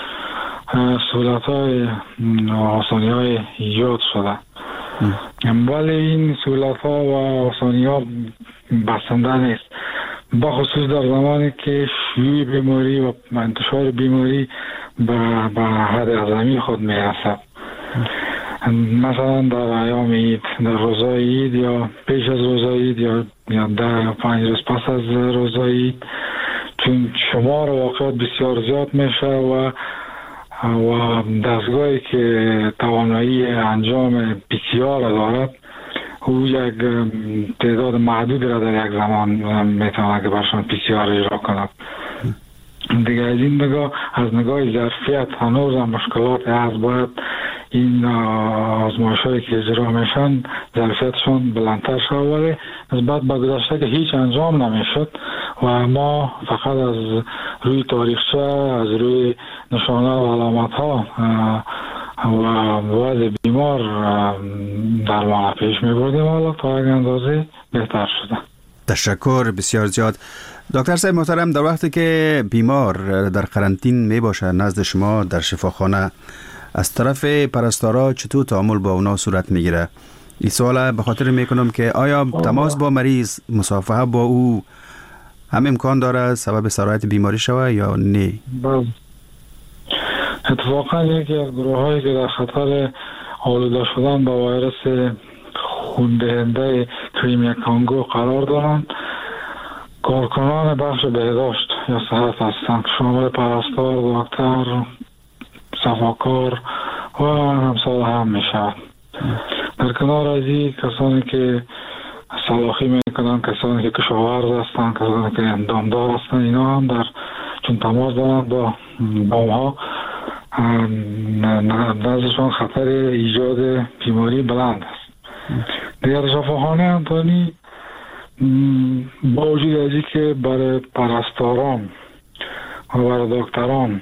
سهولت های آسانی های ایجاد شده، ولی این سهولت ها و آسانی ها بسنده نیست، بخصوص در زمانی که شیوع بیماری و انتشار بیماری به حد اعظمی خود میرسد. مثلا در ایام عید، در روزای عید یا پیش از روزای عید یا یا ده یا پنج روز پس از روزای عید، چون شمار واقعات بسیار زیاد میشه و و دستگاهی که توانایی انجام پی سی آر دارد او یک تعداد محدود را در یک زمان میتواند که برشان پی سی آر اجرا کند. دیگه از این نگاه از نگاه ظرفیت هنوز هم مشکلات هست، باید این آزمایش هایی که اجرا میشن ظرفیتشون بلندتر شد، ولی نسبت به گذشته که هیچ انجام نمیشد و ما فقط از روی تاریخچه، از روی نشانه و علامت ها و وضع بیمار درمان پیش می بردیم، حالا تا یک اندازه بهتر شده. تشکر بسیار زیاد. دکتر صاحب محترم، در وقتی که بیمار در قرنطین می باشه نزد شما در شفاخانه، از طرف پرستارا چطور تعامل با اونا صورت میگیره؟ این سوال به خاطر میکنم که آیا تماس با مریض، مصافحه با او هم امکان داره سبب سرایت بیماری شوه یا نه؟ بله، اتفاقا یکی از گروه هایی که در خطر آلوده شدن با ویروس خوندهنده کریمیا کانگو قرار دارند کارکنان بخش بهداشت یا صحت هستند، شامل پرستار، دکتر، صفاکار و همسال هم می شود. در کنار از این کسانی که سلاخی می کنند، کسانی که کشاورز هستند، کسانی که دامدار هستند، اینا هم در چون تماس دارند با با ما نزدشان خطر ایجاد بیماری بلند است. دیگر شفاخانه انتانی با وجود از این که برای پرستاران و برای دکتران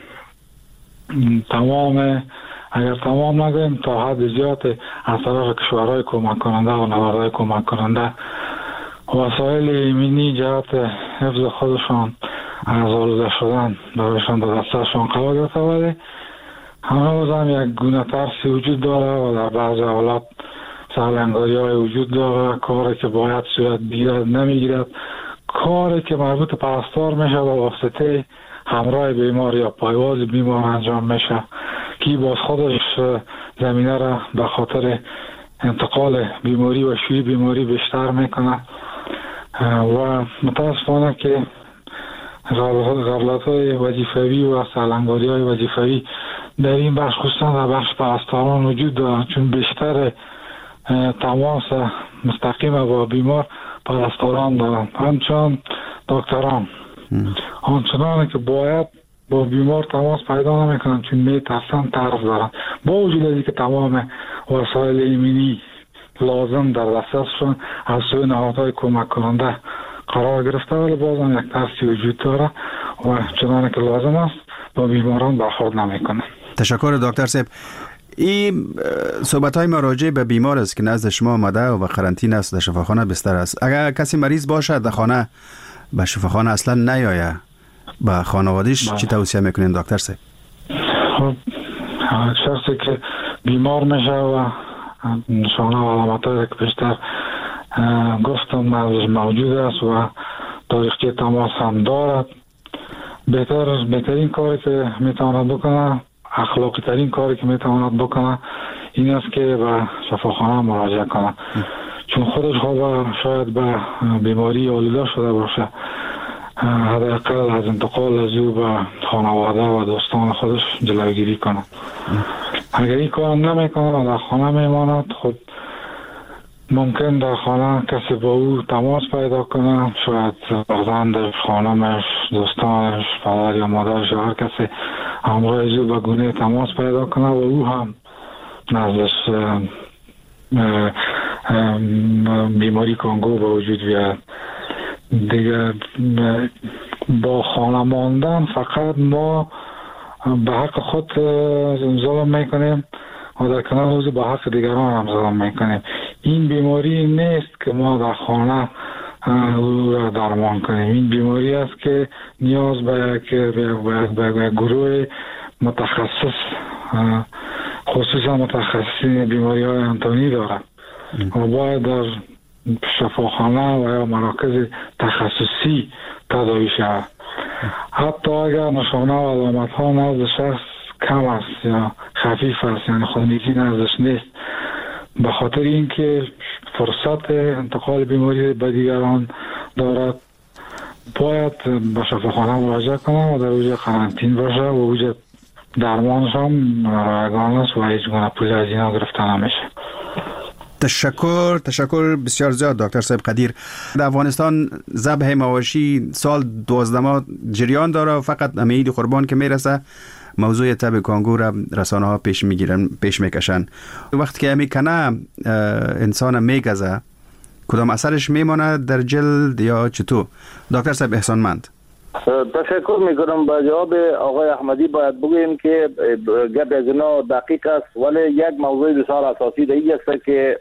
تمام اگر تمام نگویم تا حد زیاد از طرف کشورهای کمک کننده و نوردهای کمک کننده وسایل ایمنی جهت حفظ خودشان از آلوده شدن برایشان در دستشان قرار گرفته، ولی هنوز هم یک گونه ترسی وجود داره و در بعض حالات سرلنگاری های وجود داره. کاری که باید صورت بگیرد نمیگیرد، کاری که مربوط پرستار میشه با واسطه همراه بیمار یا پایواز بیمار انجام میشه که باز خودش زمینه را به خاطر انتقال بیماری و شیوع بیماری بیشتر میکنه و متاسفانه که غفلت های وظیفوی و سرلنگاری های وظیفوی در این بخش خصوصا در بخش پرستاران وجود دارد، چون بیشتر تماس مستقیم با بیمار پرستاران دارند، همچنان دکتران آنچنان که باید با بیمار تماس پیدا نمیکنند چون میترسن ترس دارن. با وجود از اینکه تمام وسایل ایمنی لازم در دسترسشون از سوی نهادهای کمک کننده قرار گرفته، ولی بازم یک ترسی وجود داره و چنانه که لازم است با بیماران برخورد نمیکنه. تشکر دکتر صاحب. این صحبت های ما راجع به بیمار است که نزد شما آمده و به قرنطینه است، در شفاخانه بستر است. اگر کسی مریض باشه در خانه به شفاخانه اصلا نیایه، با خانوادهش چی توصیه میکنین دکتر صاحب؟ خب شخصی که بیمار میشه و نشانه و علامت های که بیشتر گفتم نزدش موجود است و تاریخچه تماس هم دارد، بهتر بهترین کاری که میتواند بکنه، اخلاقی ترین کاری که میتواند بکنه این است که به شفاخانه مراجعه کنه، چون خودش خواه شاید به بیماری آلوده شده باشه، حداقل از انتقال از او به خانواده و دوستان خودش جلوگیری کنه. اگر این کار نمیکنه و در خانه میماند، خود ممکن در خانه کسی با او تماس پیدا کنه، شاید فرزندش، خانمش، دوستانش، پدر یا مادرش، هر کسی همراه او به گونه تماس پیدا کنه و او هم نزدش بیماری کانگو به وجود بیاد. دیگه با خانه ماندن فقط ما به حق خود ظلم میکنیم و در کنار روز به حق دیگران هم ظلم میکنیم. این بیماری نیست که ما در خانه او را درمان کنیم. این بیماری است که نیاز به یک گروه متخصص، خصوصا متخصصین بیماری های انتانی دارد و باید در شفاخانه و یا مراکز تخصصی تداوی شود. حتی اگر نشانه و علامت ها نزد شخص کم است یا خفیف است، یعنی خونریزی نزدش نیست، به خاطر اینکه فرصت انتقال بیماری به دیگران دارد، باید به شفاخانه مراجعه کنه و در اوج قرنطین باشه و اوج درمانش هم رایگان است و هیچ گونه پول از اینا گرفته نمیشه. تشکر تشکر بسیار زیاد دکتر صاحب قدیر. در افغانستان ذبح مواشی سال دوازده ماه جریان داره و فقط همه عید قربان که میرسه موضوع تب کانگو را رسانه ها پیش میگیرن، پیش میکشن. وقتی که همی کنه انسان میگزه، کدام اثرش میمانه در جلد یا چطور؟ دکتر صاحب احسانمند. تشکر میکنم. با جواب آقای احمدی باید بگویم که گپ از اینا دقیق است، ولی یک موضوع بسیار اساسی دیگه است که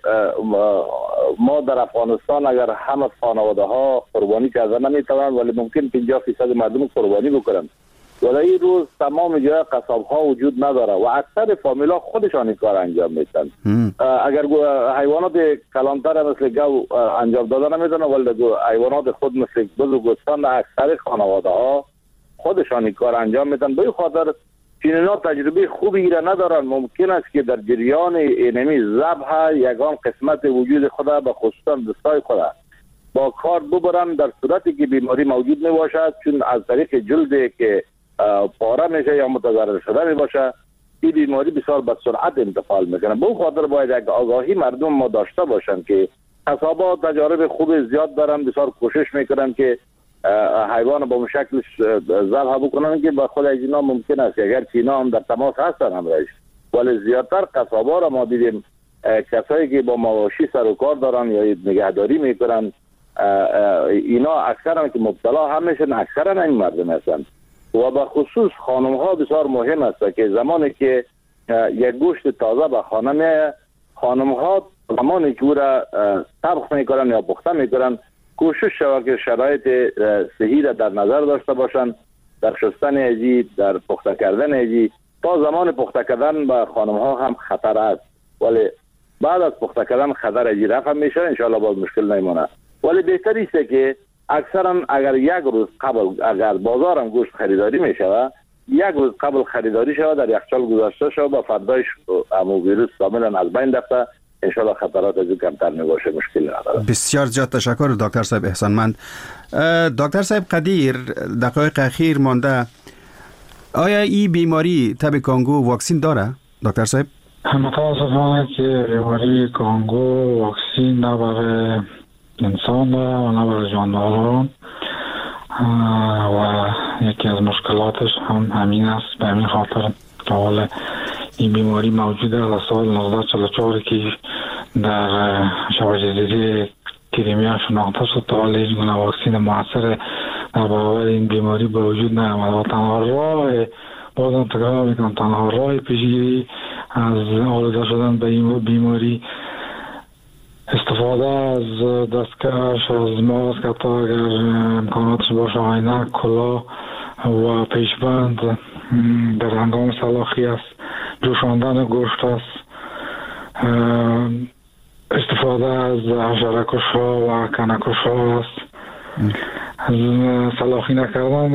ما در افغانستان اگر همه خانواده ها قربانی کرده نمیتوان، ولی ممکن پنجاه فیصد مردم قربانی بکنن. ولی این روز تمام جای قصاب ها وجود نداره و اکثر فامیلا خودشان این کار انجام میدن. اگر حیوانات کلانتر مثل گو انجام داده نمیدن، ولی حیوانات خود مثل بز و گوسفند اکثر خانواده ها خودشان این کار انجام میدن. به خاطر چنینا تجربه خوبی را ندارن، ممکن است که در جریان اینمی ذبح یگان قسمت وجود خود به خصوصا دستای خود با کار ببرن، در صورتی که بیماری موجود نباشد، چون از طریق جلدی که پاره میشه یا متضرر شده می باشه، این بیماری بسیار به سرعت انتقال میکنه. به خاطر باید یک آگاهی مردم ما داشته باشن که قصابا تجارب خوب زیاد دارن، بسیار کوشش میکنن که حیوان با شکل ذبح بکنن که با خود از اینا ممکن است اگر اینا هم در تماس هستن همراهش، ولی زیادتر قصابا را ما دیدیم کسایی که با مواشی سر و کار دارن یا نگهداری میکنن، اینا اکثرا که مبتلا هم میشن اکثرا این مردم هستن. و به خصوص خانم ها بسیار مهم است که زمانی که یک گوشت تازه به خانه میاد، خانم ها زمانی که او را طبخ میکنن یا پخته میکنن کوشش شود که شرایط صحی را در نظر داشته باشند، در شستن ایجی، در پخته کردن ایجی. تا زمان پخته کردن به خانم ها هم خطر است، ولی بعد از پخته کردن خطر ایجی رفع میشه، انشاءالله باز مشکل نمیمونه. ولی بهتری است که اکثرا اگر یک روز قبل اگر بازارم گوشت خریداری میشه، یک روز قبل خریداری شود، در یخچال گذاشته شود و فردایش امو ویروس کاملا از بین رفته، انشالله خطرات از کمتر میباشه، مشکلی نداره. بسیار زیاد تشکر دکتر صاحب احسانمند. دکتر صاحب قدیر، دقایق اخیر مانده، آیا این بیماری تب کانگو واکسین داره دکتر صاحب؟ متاسفانه که بیماری کانگو واکسین نه برای انسان و نه برای جانوران و یکی از مشکلاتش هم همین است. به همین خاطر تا حالا این بیماری موجوده از سال نوزده چهل و چهار که در شبه جزیره کریمیا شناخته شد، تا حالا هیچ گونه واکسین موثر در برابر این بیماری به وجود نیامده و تنها راه، بازم تکرار میکنم، تنها راه پیشگیری از آلوده شدن به این بیماری استفاده از دستکش، از ماسک، حتی اگر امکاناتش باشه عینک، کلاه و پیشبند در هنگام سلاخی است، جوشاندن گوشت است، استفاده از حشره‌کش ها و کنه‌کش ها است، از سلاخی نکردن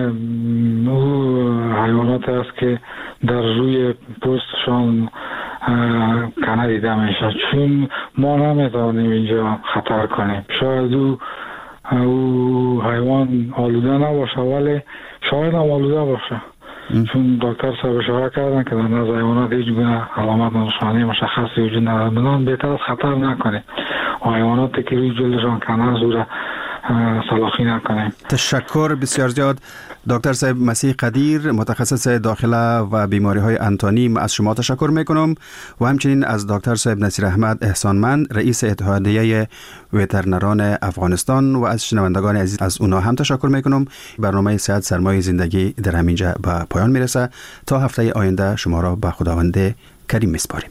حیوانات است که در روی پوستشان کنه دیده میشه، چون ما نمیتوانیم اینجا خطر کنیم. شاید او او حیوان آلوده نباشه ولی شاید هم آلوده باشه، چون دکتر صاحب اشاره کردن که در نزد حیوانات هیچ گونه علامت و نشانه مشخصی وجود ندارد. بنابراین بهتر از خطر نکنیم و حیواناتی که روی جلدشان کنه زور سلاخی نکنیم. تشکر بسیار زیاد دکتر صاحب مسیح قدیر، متخصص داخله و بیماری های انتانی، از شما تشکر میکنم و همچنین از دکتر صاحب نصیر احمد احسانمند، رئیس اتحادیه وترنران افغانستان و از شنوندگان عزیز از اونا هم تشکر میکنم. برنامه صحت سرمایه زندگی در همینجا به پایان میرسه. تا هفته آینده شما را به خداوند کریم میسپاریم.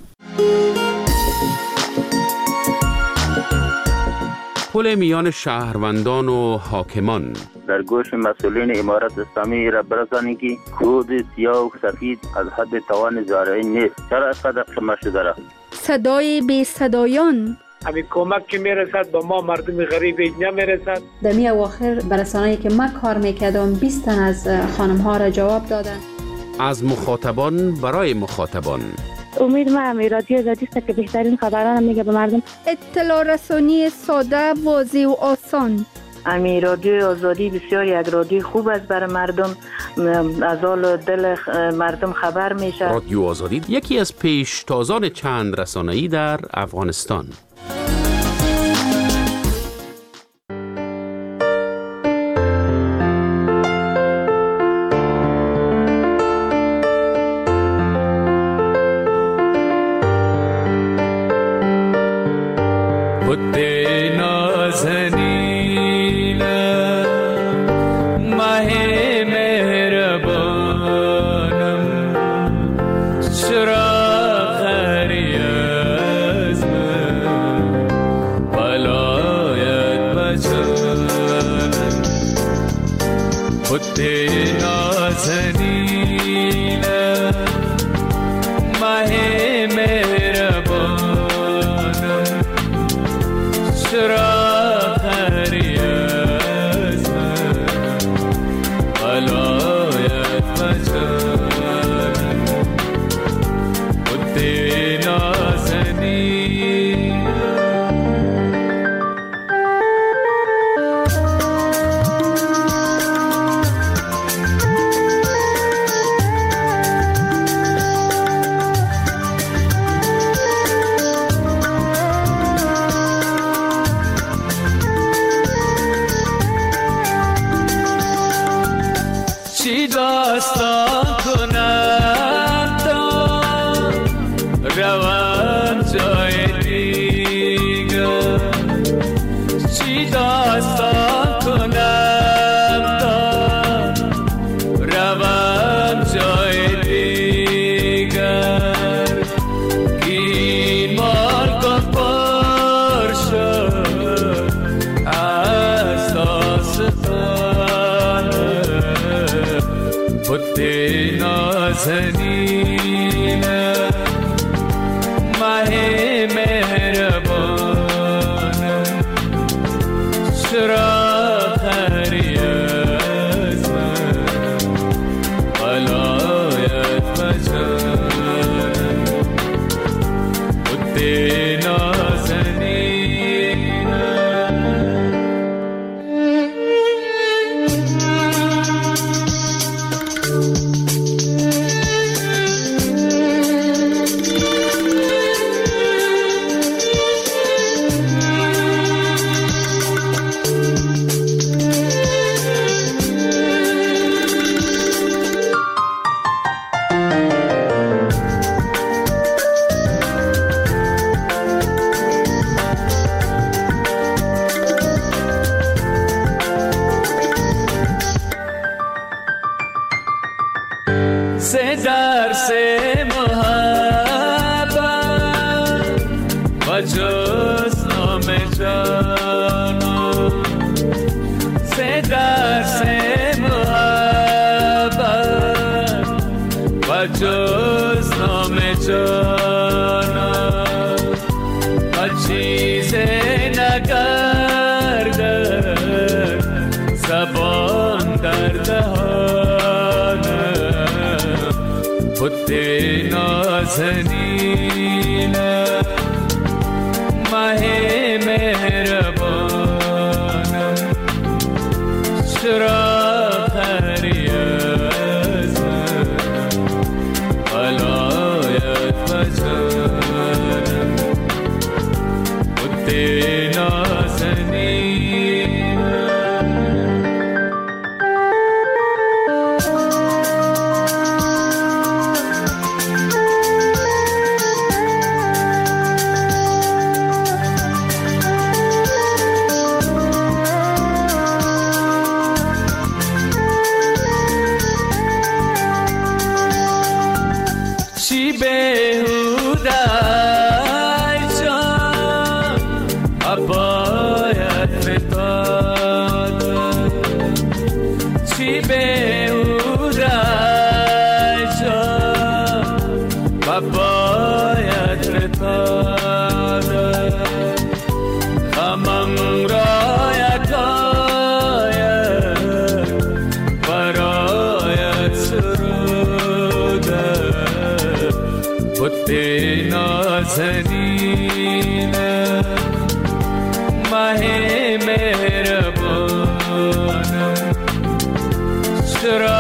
پل میان شهروندان و حاکمان در گوش مسئولین امارت اسلامی را برسانید که کود سیاه و سفید از حد توان زارعی نیست. چرا از قدر شما شده را صدای بی صدایان، همین کمک که میرسد به ما مردم غریب نمیرسد. در می اواخر برسانه‌ای که من کار میکردم بیست تن از خانم ها را جواب دادن. از مخاطبان برای مخاطبان. امید ما هم رادیو آزادی است که بهترین خبران میگه به مردم. اطلاع رسانی ساده، واضح و آسان. امی رادیو آزادی بسیار یک رادیو خوب است برای مردم، از حال دل مردم خبر میشه. رادیو آزادی یکی از پیشتازان چند رسانه‌ای در افغانستان. behuda jaan abayat fetad chi behuda jaan abayat fetad hamam rayat ayat barayat surud putte nazanin mahe mehraban shra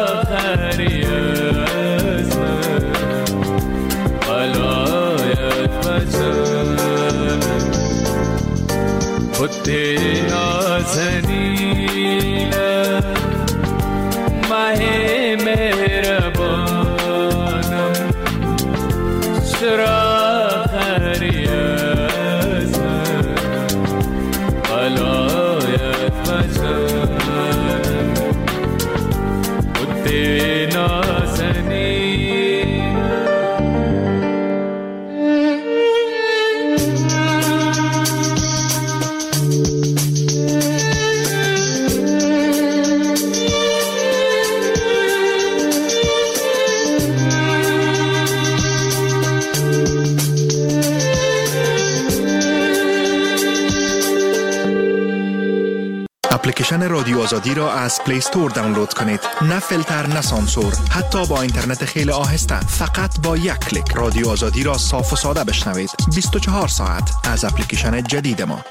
khariyaz balayat bajan putte nazanin mahe mehraban shra khariyaz balayat bajan putte nazanin اپلیکیشن رادیو آزادی را از پلی استور دانلود کنید. نه فیلتر نه سانسور، حتی با اینترنت خیلی آهسته. فقط با یک کلیک رادیو آزادی را صاف و ساده بشنوید. بیست و چهار ساعت از اپلیکیشن جدید ما.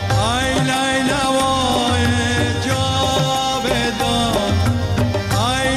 I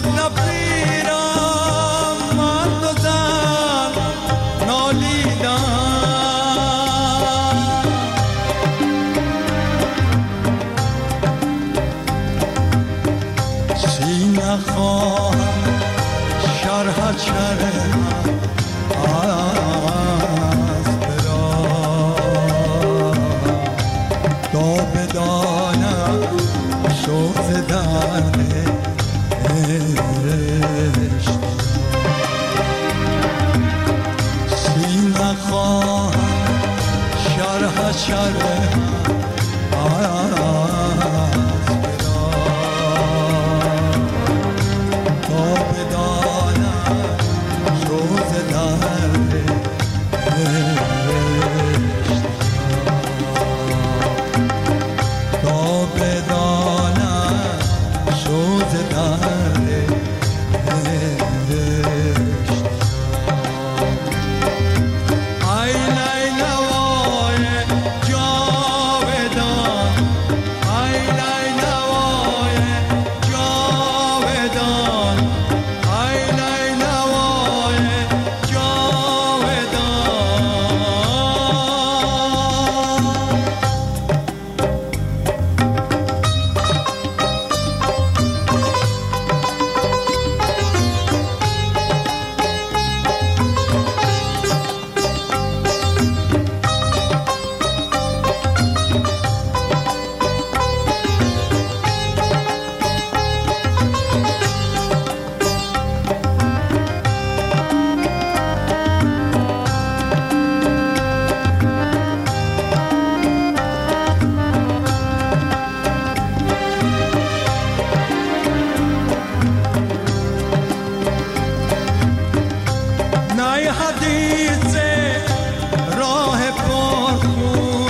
باز نپیرم مرد و زن نالیدن سینه خواهم شرح شرح از برا تا بدانم سوز درد عشق سینه خواهم شرح شرح از برا تا بدانم سوز درد عشق تا بدانم سوز درد عشق ای لیلوای جاودان ای لیلوای جاودان ای لیلوای نای حدیث راه پرخون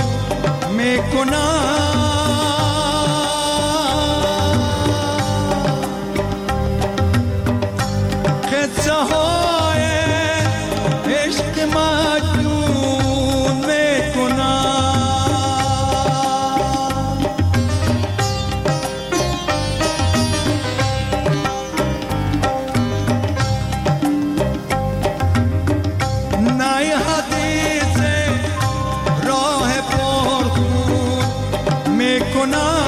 میکنم قصه های عشق مجنون میکنم نای حدیث راه پرخون میکنم